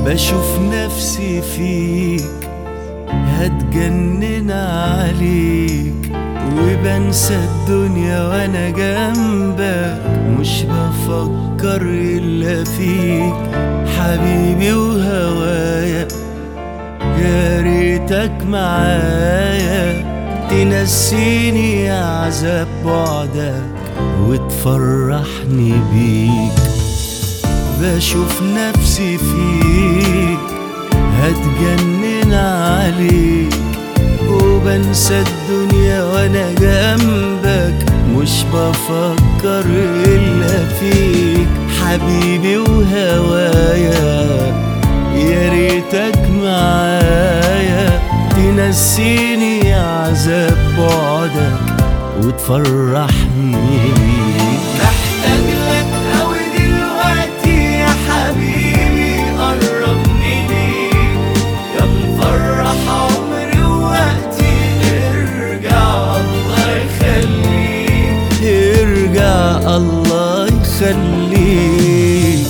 بشوف نفسي فيك، هتجنن عليك وبنسى الدنيا وانا جنبك، مش بفكر الا فيك حبيبي وهوايا. يا ريتك معايا تنسيني عذاب بعدك وتفرحني بيك. بشوف نفسي فيك، هتجنن عليك وبنسى الدنيا وانا جنبك، مش بفكر الا فيك حبيبي وهوايا. يا ريتك معايا تنسيني عذاب بعدك وتفرحني بيك. محتاج لك أوي دلوقتي يا حبيبي، قربني ليك يا مفرح عمري ووقتي. ارجع الله يخليك، ارجع الله يخليك.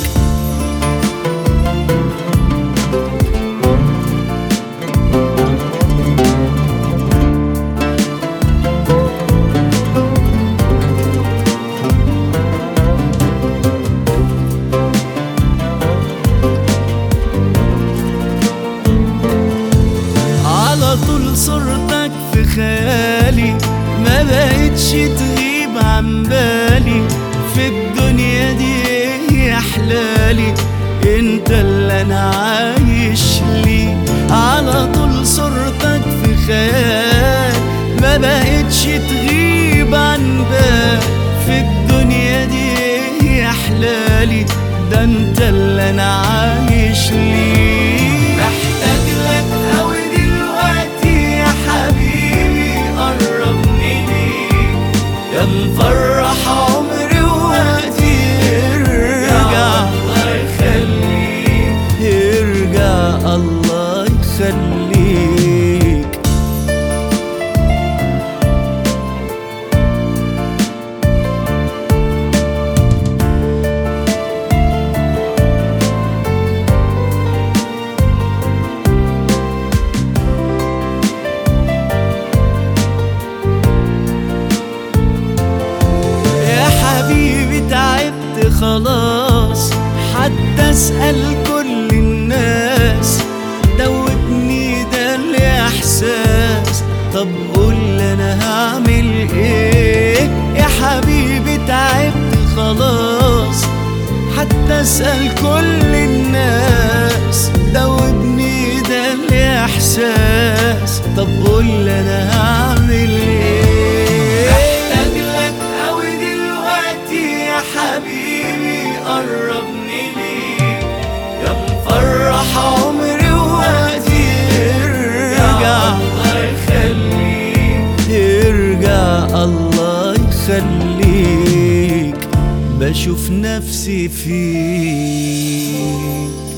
طول صورتك في خيالي، ما بقتش تغيب عن بالي. في الدنيا دي ايه احلالي، انت اللي انا عايش ليه. على طول صورتك في خيالي، ما بقتش تغيب عن بالي. في الدنيا دي ايه احلالي، ده انت اللي انا عايش ليه. محتاج لك أوي حبيبي، قربني ليك يا مفرح عمري ووقتي. ارجع الله يخليك، ارجع الله يخليك. خلاص حتى اسأل كل الناس، دوبني ده الاحساس. طب قول انا هعمل ايه يا حبيبي، تعبت خلاص حتى اسأل كل الناس، دوبني ده الاحساس. طب قول انا هعمل ايه. محتاج لك اوي دلوقتي يا حبيبي، قربني ليك يا مفرح عمري ووقتي. ارجع الله يخليك، ارجع الله يخليك. بشوف نفسي فيك.